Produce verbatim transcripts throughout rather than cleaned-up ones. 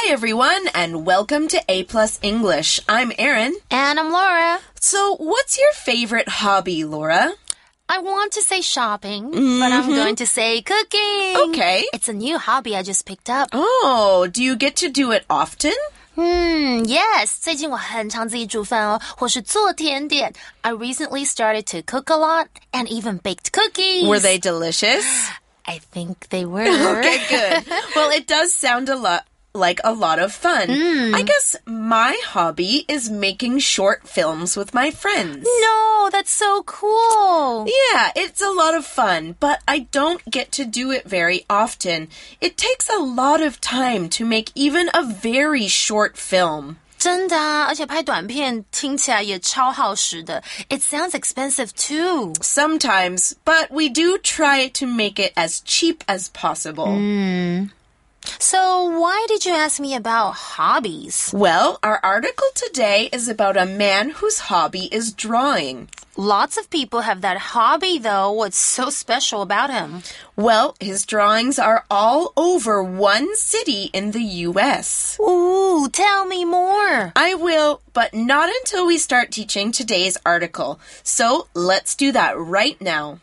Hi, everyone, and welcome to A Plus English. I'm Erin. And I'm Laura. So, what's your favorite hobby, Laura? I want to say shopping, mm-hmm. but I'm going to say cooking. Okay. It's a new hobby I just picked up. Oh, do you get to do it often? Hmm, yes. 最近我很常自己煮饭哦，或是做甜点。I recently started to cook a lot and even baked cookies. Were they delicious? I think they were. Okay, good. Well, it does sound a lot like a lot of fun. Mm. I guess my hobby is making short films with my friends. No, that's so cool. Yeah, it's a lot of fun, but I don't get to do it very often. It takes a lot of time to make even a very short film. 真的啊，而且拍短片听起来也超耗时的。It sounds expensive too. Sometimes, but we do try to make it as cheap as possible. Mm. So why did you ask me about hobbies? Well, our article today is about a man whose hobby is drawing. Lots of people have that hobby, though. What's so special about him? Well, his drawings are all over one city in the U S. Ooh, tell me more. I will, but not until we start teaching today's article. So let's do that right now.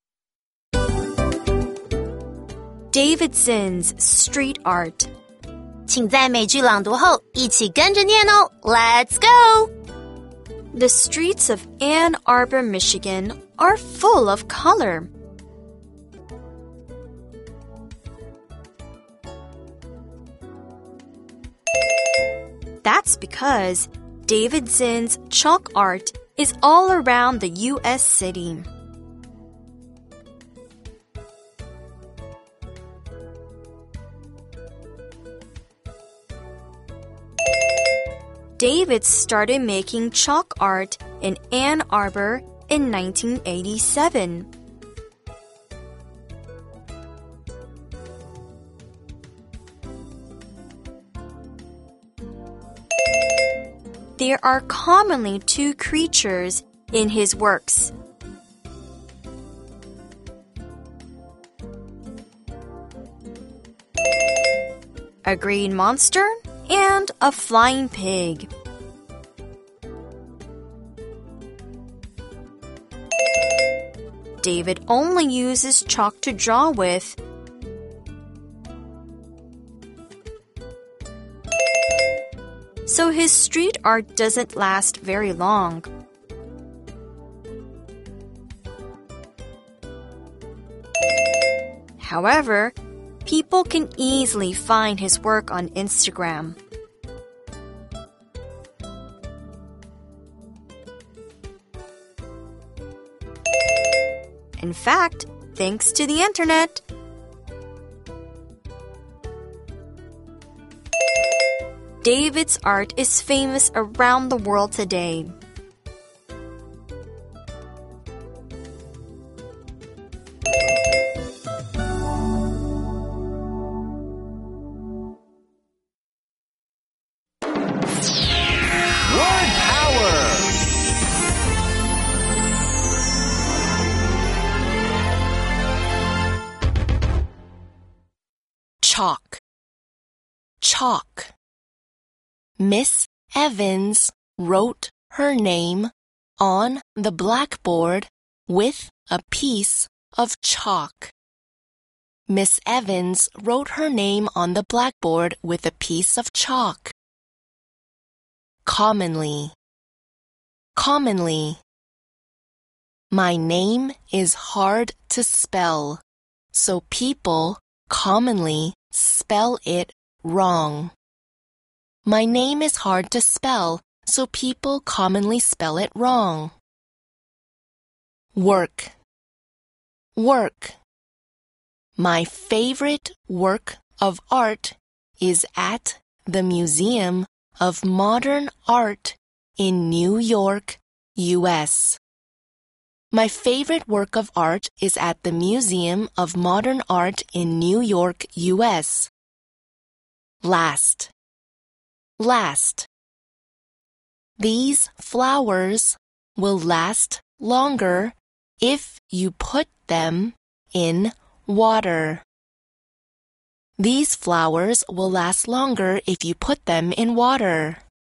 Davidson's Street Art. 请在美句朗读后一起跟着念哦。Let's go! The streets of Ann Arbor, Michigan are full of color. That's because Davidson's chalk art is all around the U S city. David started making chalk art in Ann Arbor in nineteen eighty-seven. There are commonly two creatures in his works. A green monster and a flying pig. David only uses chalk to draw with. So his street art doesn't last very long. However, people can easily find his work on Instagram. In fact, thanks to the internet, David's art is famous around the world today. Chalk. Chalk. Miss Evans wrote her name on the blackboard with a piece of chalk. Miss Evans wrote her name on the blackboard with a piece of chalk. Commonly. Commonly. My name is hard to spell, so people commonly spell it wrong. My name is hard to spell, so people commonly spell it wrong. Work. Work. My favorite work of art is at the Museum of Modern Art in New York, U S My favorite work of art is at the Museum of Modern Art in New York, U S Last. Last. These flowers will last longer if you put them in water. These flowers will last longer if you put them in water.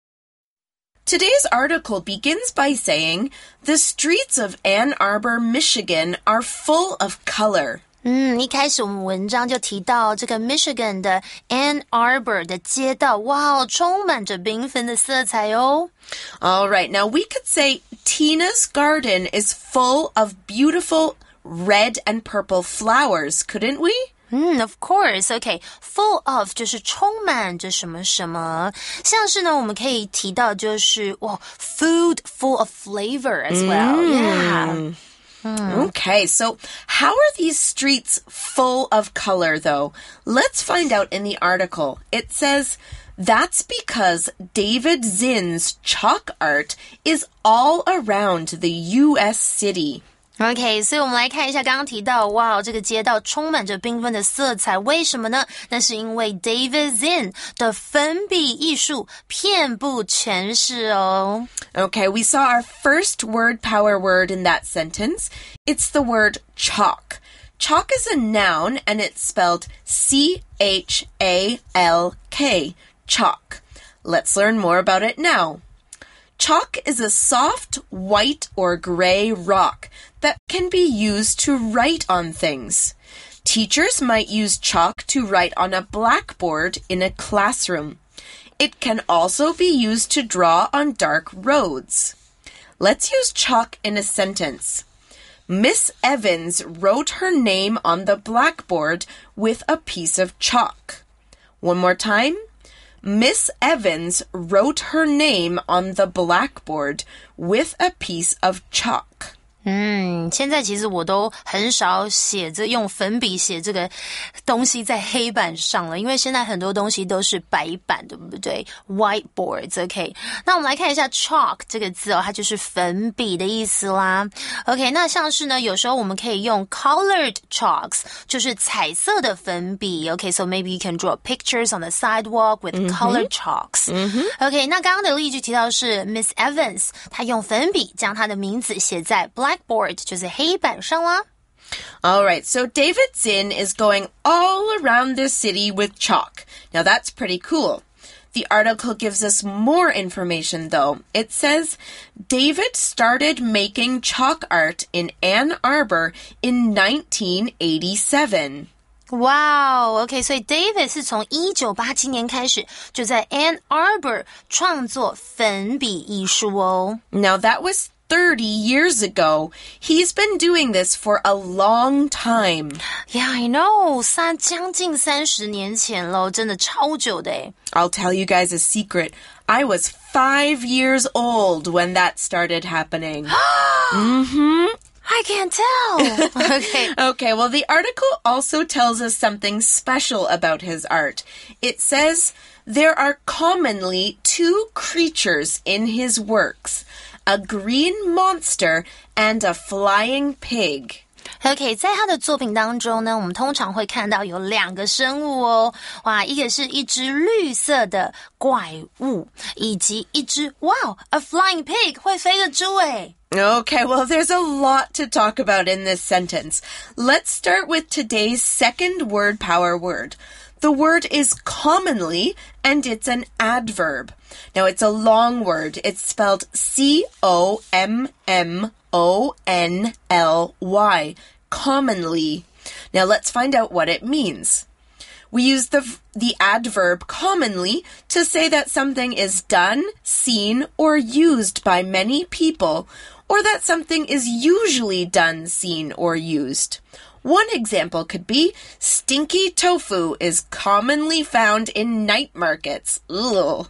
Today's article begins by saying, the streets of Ann Arbor, Michigan are full of color. 嗯，一开始我们文章就提到这个 Michigan 的 Ann Arbor 的街道，哇，充满着缤纷的色彩哦。 All right, now we could say Tina's garden is full of beautiful red and purple flowers, couldn't we? 嗯 of course, okay. Full of 就是充满着什么什么，像是呢，我们可以提到就是哇 food full of flavor as well. Mm. Yeah. Okay, so how are these streets full of color, though? Let's find out in the article. It says, that's because David Zinn's chalk art is all around the U S city. OK, 所以我们来看一下刚刚提到，哇，这个街道充满着缤纷的色彩，为什么呢？那是因为 David Zinn 的粉笔艺术遍布全市哦。 Okay, we saw our first word power word in that sentence. It's the word chalk. Chalk is a noun and it's spelled C H A L K, chalk. Let's learn more about it now. Chalk is a soft white or gray rock that can be used to write on things. Teachers might use chalk to write on a blackboard in a classroom. It can also be used to draw on dark roads. Let's use chalk in a sentence. Miss Evans wrote her name on the blackboard with a piece of chalk. One more time. Miss Evans wrote her name on the blackboard with a piece of chalk. 嗯，现在其实我都很少写着用粉笔写这个东西在黑板上了，因为现在很多东西都是白板，对不对 ？Whiteboards, OK。那我们来看一下 chalk 这个字哦，它就是粉笔的意思啦。OK， 那像是呢，有时候我们可以用 colored chalks， 就是彩色的粉笔。OK，so maybe you can draw pictures on the sidewalk with colored chalks. OK， 那刚刚的例句提到是 Miss Evans， 她用粉笔将她的名字写在 blackboard， 就是黑板上啦。 All right, so David Zinn is going all around the city with chalk. Now that's pretty cool. The article gives us more information, though. It says, David started making chalk art in Ann Arbor in nineteen eighty-seven. 哇哦 ，OK， 所以 David 是从一九八七年开始就在 Ann Arbor 创作粉笔艺术哦。 Now that was thirty years ago. He's been doing this for a long time. Yeah, I know. 三将近三十年前咯，真的超久的诶。 I'll tell you guys a secret. I was five years old when that started happening. mm-hmm. I can't tell. Okay. Okay, well, the article also tells us something special about his art. It says there are commonly two creatures in his works, a green monster and a flying pig. OK， 在他的作品当中呢，我们通常会看到有两个生物哦，哇，一个是一只绿色的怪物，以及一只 wow a flying pig 会飞的猪诶。 Okay, well, there's a lot to talk about in this sentence. Let's start with today's second word power word. The word is commonly, and it's an adverb. Now, it's a long word. It's spelled C O M M O N L Y, commonly. Now, let's find out what it means. We use the, the adverb commonly to say that something is done, seen, or used by many people, or that something is usually done, seen, or used. One example could be, stinky tofu is commonly found in night markets. Ugh.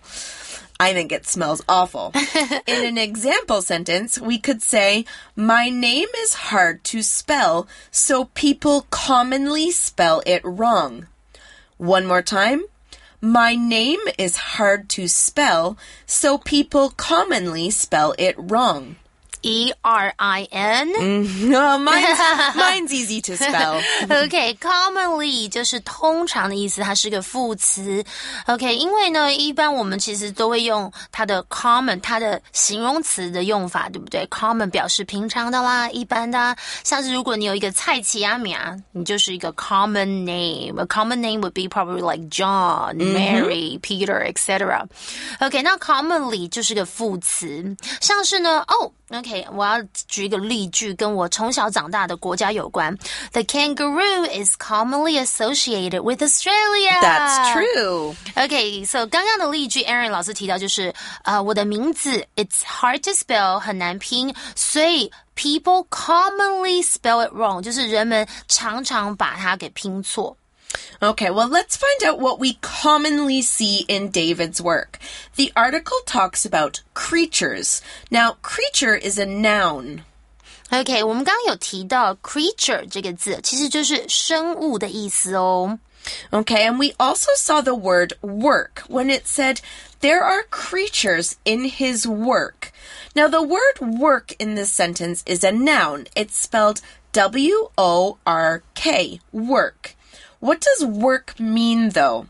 I think it smells awful. In an example sentence, we could say, my name is hard to spell, so people commonly spell it wrong. One more time. My name is hard to spell, so people commonly spell it wrong. E R I N. Mm, oh, mine's, mine's easy to spell. OK, commonly 就是通常的意思，它是个副词。OK， 因为呢，一般我们其实都会用它的 common， 它的形容词的用法，对不对 ？common 表示平常的啦，一般的啊。像是如果你有一个蔡奇阿米啊，你就是一个 common name. A common name would be probably like John, Mary, Peter, et cetera. OK， 那 commonly 就是个副词，像是呢，哦。OK， 我要举一个例句，跟我从小长大的国家有关。The kangaroo is commonly associated with Australia. That's true. OK， so 刚刚的例句 Aaron 老师提到就是，呃，我的名字 it's hard to spell， 很难拼，所以 people commonly spell it wrong， 就是人们常常把它给拼错。 Okay, well, let's find out what we commonly see in David's work. The article talks about creatures. Now, creature is a noun. OK， 我们刚刚有提到 creature 这个字，其实就是生物的意思哦。 Okay, and we also saw the word work when it said there are creatures in his work. Now, the word work in this sentence is a noun. It's spelled W O R K, work. What does work mean, though?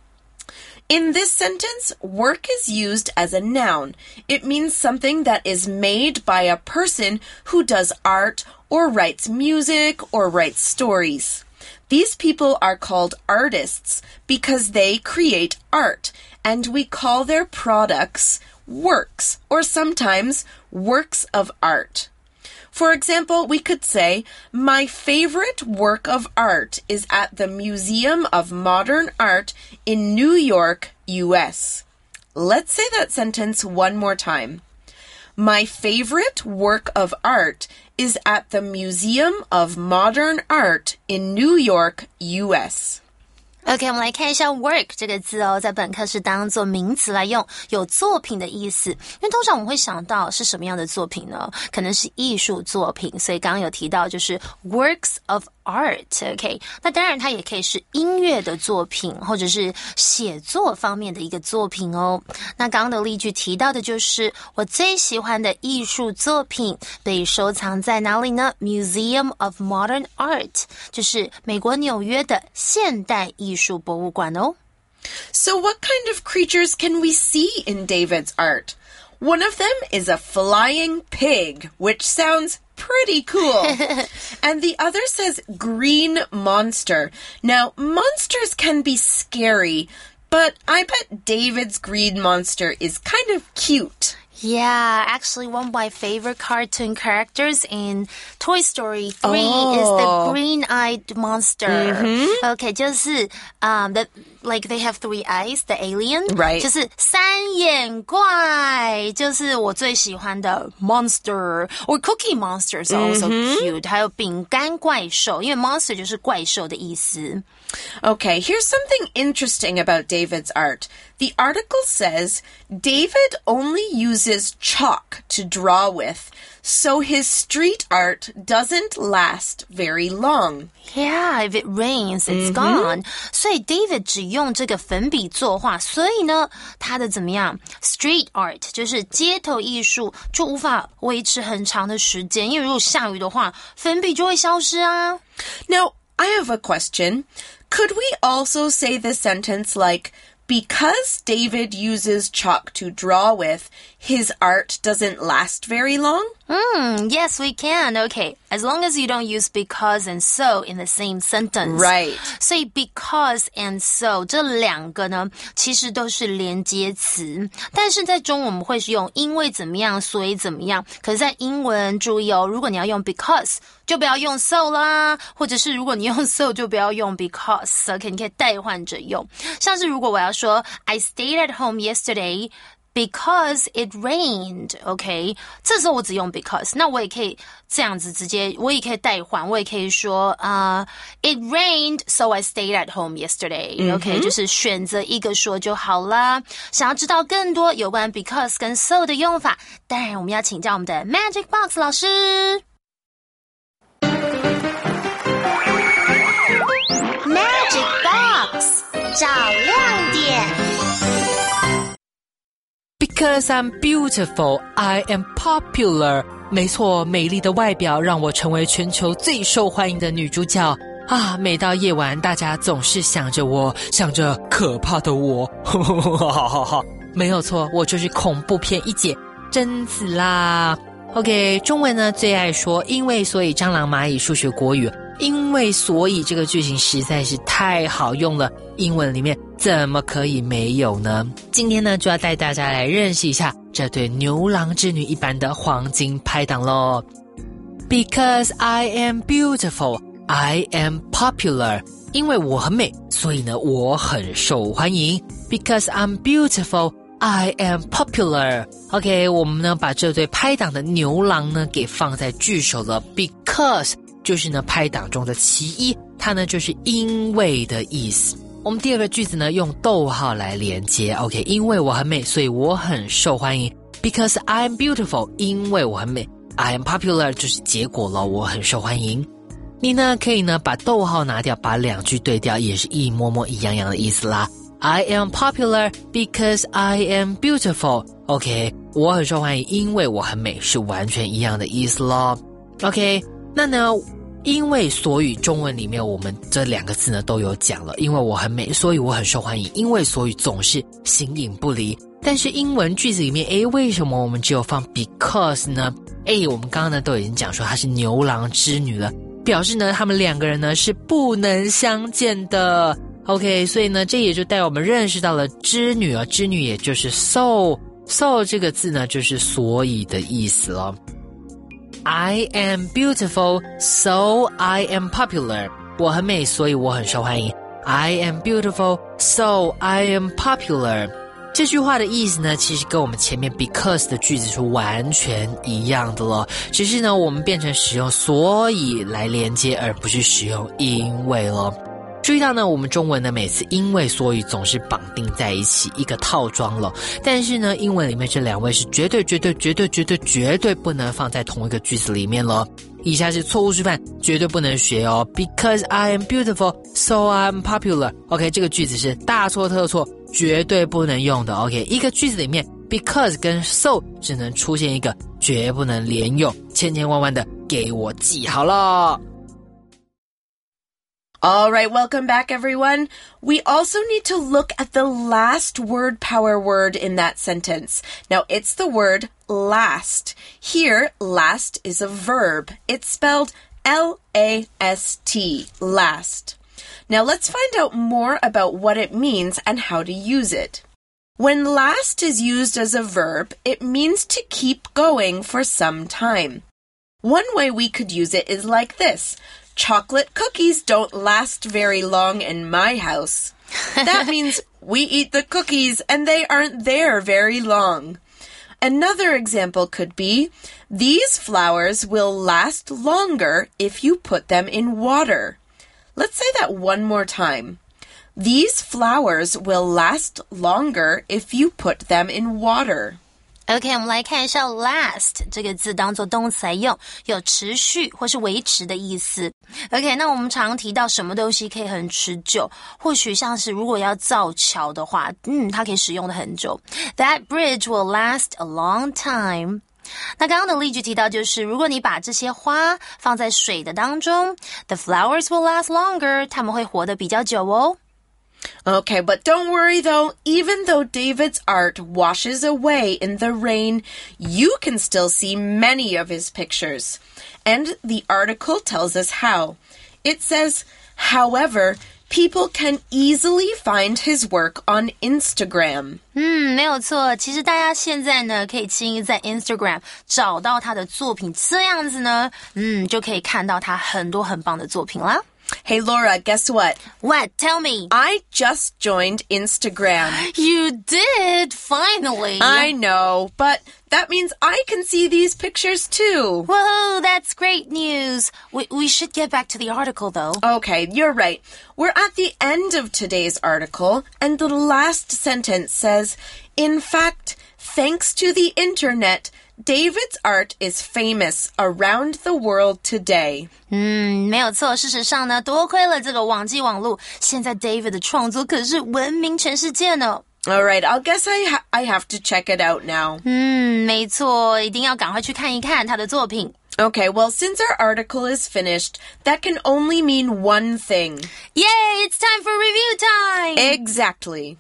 In this sentence, work is used as a noun. It means something that is made by a person who does art or writes music or writes stories. These people are called artists because they create art, and we call their products works or sometimes works of art. For example, we could say, my favorite work of art is at the Museum of Modern Art in New York, U S. Let's say that sentence one more time. My favorite work of art is at the Museum of Modern Art in New York, U S. OK， 我们来看一下 work 这个字哦，在本课是当做名词来用，有作品的意思。因为通常我们会想到是什么样的作品呢？可能是艺术作品，所以刚刚有提到就是 works of art。OK， 那当然它也可以是音乐的作品，或者是写作方面的一个作品哦。那刚刚的例句提到的就是我最喜欢的艺术作品被收藏在哪里呢？ Museum of Modern Art， 就是美国纽约的现代艺术艺术博物馆哦。 So what kind of creatures can we see in David's art? One of them is a flying pig, which sounds pretty cool. And the other says green monster. Now, monsters can be scary, but I bet David's green monster is kind of cute. Yeah, actually one of my favorite cartoon characters in Toy Story three oh. is the green-eyed monster. Mm-hmm. Okay, 就是 um the like they have three eyes, the alien. Right. 就是三眼怪，就是我最喜欢的 monster. Or cookie monsters are also cute. 还有饼干怪兽，因为 monster 就是怪兽的意思。 Okay, here's something interesting about David's art. The article says David only uses chalk to draw with, so his street art doesn't last very long. Yeah, if it rains, it's gone. 所以 David 只用这个粉笔作画，所以呢，他的怎么样 ？Street art 就是街头艺术，就无法维持很长的时间，因为如果下雨的话，粉笔就会消失啊。 Now, I have a question. Could we also say the sentence like, because David uses chalk to draw with, his art doesn't last very long? Mm, yes, we can. Okay, as long as you don't use because and so in the same sentence. Right. 所以 because and so 这两个呢，其实都是连接词，但是在中文我们会用因为怎么样，所以怎么样。可是在英文注意哦，如果你要用 because，就不要用 so 啦，或者是如果你用 so 就不要用 because。OK， 你可以代换着用。像是如果我要说 I stayed at home yesterday because it rained, OK， 这时候我只用 because， 那我也可以这样子直接，我也可以代换，我也可以说啊、uh, It rained, so I stayed at home yesterday, OK，、嗯、就是选择一个说就好啦。想要知道更多有关 because 跟 so 的用法，当然我们要请教我们的 Magic Box 老师。Magic Box 找亮点。 Because I'm beautiful, I am popular. 没错，美丽的外表让我成为全球最受欢迎的女主角啊！每到夜晚，大家总是想着我，想着可怕的我，哈哈哈哈！没有错，我就是恐怖片一姐贞子啦。OK， 中文呢最爱说因为所以蟑螂蚂蚁数学国语，因为所以这个句型实在是太好用了，英文里面怎么可以没有呢？今天呢就要带大家来认识一下这对牛郎织女一般的黄金拍档咯。 Because I am beautiful, I am popular. 因为我很美，所以呢我很受欢迎。 Because I'm beautiful, I am popular. OK， 我们呢把这对拍档的牛郎呢给放在句首了。 Because 就是呢拍档中的其一，它呢就是因为的意思。我们第二个句子呢用逗号来连接。 OK， 因为我很美，所以我很受欢迎。 Because I'm beautiful， 因为我很美。 I am popular 就是结果了，我很受欢迎。你呢可以呢把逗号拿掉，把两句对调，也是一模模一样样的意思啦。I am popular because I am beautiful. OK， 我很受欢迎，因为我很美，是完全一样的意思咯。OK， 那呢因为所以中文里面我们这两个字呢都有讲了，因为我很美，所以我很受欢迎。因为所以总是形影不离，但是英文句子里面，诶，为什么我们只有放 because 呢？诶，我们刚刚呢都已经讲说它是牛郎织女了，表示呢他们两个人呢是不能相见的。OK， 所以呢这也就带我们认识到了织女啊，织女也就是 so so 这个字呢就是所以的意思了。I am beautiful, so I am popular. 我很美，所以我很受欢迎。I am beautiful, so I am popular. 这句话的意思呢，其实跟我们前面 because 的句子是完全一样的了，只是呢我们变成使用所以来连接，而不是使用因为了。注意到呢，我们中文呢每次因为所以总是绑定在一起一个套装了，但是呢英文里面这两位是绝对绝对绝对绝对绝对不能放在同一个句子里面了。以下是错误示范，绝对不能学哦。 Because I am beautiful, so I am popular. OK， 这个句子是大错特错，绝对不能用的。 OK， 一个句子里面 because 跟 so 只能出现一个，绝不能连用，千千万万的给我记好了。 All right, welcome back, everyone. We also need to look at the last word power word in that sentence. Now, it's the word last. Here, last is a verb. It's spelled L A S T, last. Now, let's find out more about what it means and how to use it. When last is used as a verb, it means to keep going for some time. One way we could use it is like this. Chocolate cookies don't last very long in my house. That means we eat the cookies and they aren't there very long. Another example could be, these flowers will last longer if you put them in water. Let's say that one more time. These flowers will last longer if you put them in water. OK， 我们来看一下 last 这个字当做动词来用，有持续或是维持的意思。OK， 那我们常提到什么东西可以很持久，或许像是如果要造桥的话，嗯，它可以使用的很久。That bridge will last a long time。那刚刚的例句提到就是如果你把这些花放在水的当中 The flowers will last longer， 它们会活得比较久哦。 Okay, but don't worry though, even though David's art washes away in the rain, you can still see many of his pictures. And the article tells us how. It says, however, people can easily find his work on Instagram. 嗯，没有错，其实大家现在呢可以轻易在 Instagram 找到他的作品，这样子呢，嗯，就可以看到他很多很棒的作品啦。 Hey, Laura, guess what? What? Tell me. I just joined Instagram. You did? Finally. I know, but that means I can see these pictures too. Whoa, that's great news. We, we should get back to the article, though. Okay, you're right. We're at the end of today's article, and the last sentence says, in fact, thanks to the internet, David's art is famous around the world today. 嗯，没有错。事实上呢，多亏了这个网际网络，现在 David 的创作可是闻名全世界呢。 All right, I'll guess I, ha I have to check it out now. 嗯，没错，一定要赶快去看一看他的作品。 Okay, well, since our article is finished, that can only mean one thing. Yay, it's time for review time! Exactly.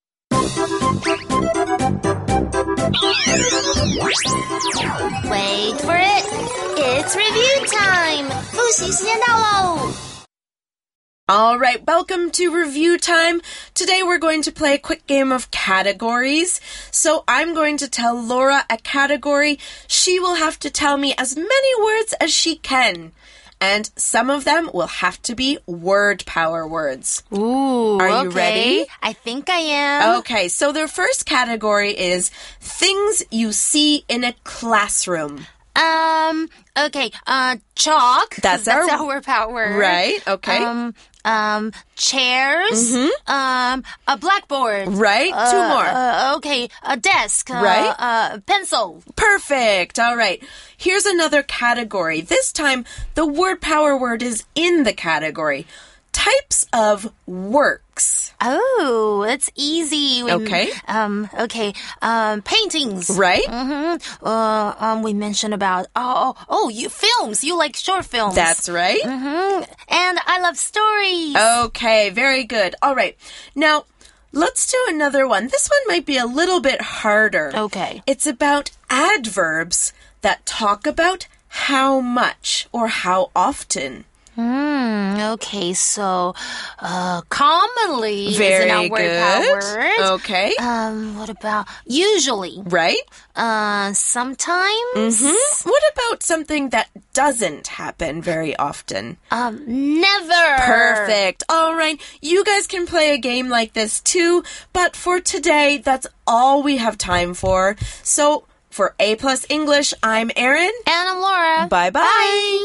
Wait for it. It's review time. 复习时间到喽。 All right, welcome to review time. Today we're going to play a quick game of categories. So I'm going to tell Laura a category. She will have to tell me as many words as she can. And some of them will have to be word power words. Ooh, Are you okay. ready? I think I am. Okay, so the first category is things you see in a classroom. Um, okay, uh, chalk. That's, That's our, our word power. Right, okay. Um, um, chairs. Mm-hmm. Um, a blackboard. Right, uh, two more. Uh, okay, a desk. Uh, Right. Uh, pencil. Perfect. All right. Here's another category. This time, the word power word is in the category. Types of works. Oh, that's easy. We, Okay. Um, okay. Um, paintings. Right? Mm-hmm. Uh, um, we mentioned about, oh, oh, oh, you films. You like short films. That's right. Mm-hmm. And I love stories. Okay, very good. All right. Now, let's do another one. This one might be a little bit harder. Okay. It's about adverbs that talk about how much or how often. Hmm, okay, so, uh, commonly Very is in our word good. power. Okay. Um, what about usually? Right? Uh, sometimes? Mm-hmm. What about something that doesn't happen very often? Um, never. Perfect. All right. You guys can play a game like this too, but for today, that's all we have time for. So, for A Plus English, I'm Erin. And I'm Laura. Bye-bye. Bye.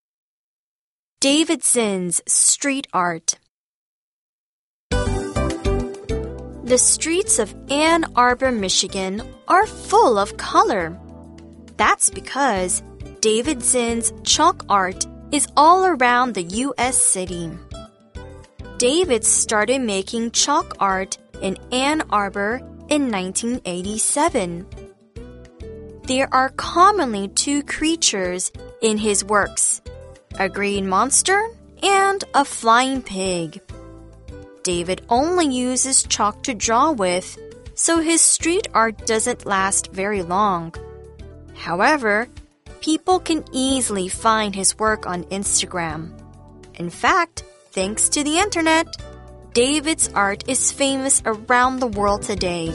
Davidson's street art. The streets of Ann Arbor, Michigan are full of color. That's because Davidson's chalk art is all around the U S city. David started making chalk art in Ann Arbor in nineteen eighty-seven. There are commonly two creatures in his works, a green monster and a flying pig. David only uses chalk to draw with, so his street art doesn't last very long. However, people can easily find his work on Instagram. In fact, thanks to the internet, David's art is famous around the world today.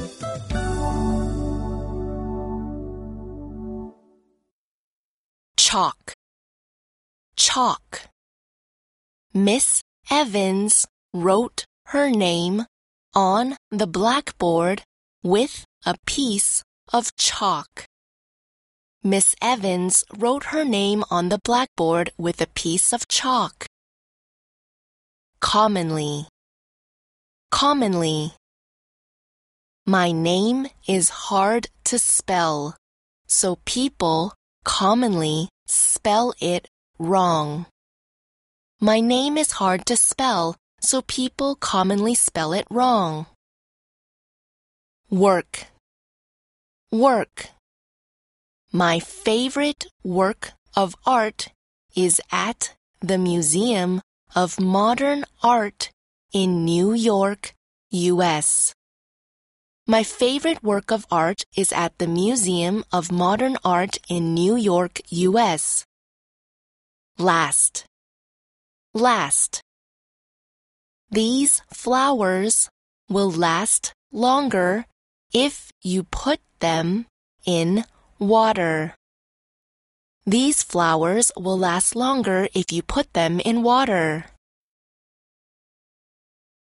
Chalk. Chalk. Miss Evans wrote her name on the blackboard with a piece of chalk. Miss Evans wrote her name on the blackboard with a piece of chalk. Commonly. Commonly. My name is hard to spell, so people commonly spell it wrong. My name is hard to spell, so people commonly spell it wrong. Work. Work. My favorite work of art is at the Museum of Modern Art in New York, U S My favorite work of art is at the Museum of Modern Art in New York, U S Last. Last. These flowers will last longer if you put them in water. These flowers will last longer if you put them in water.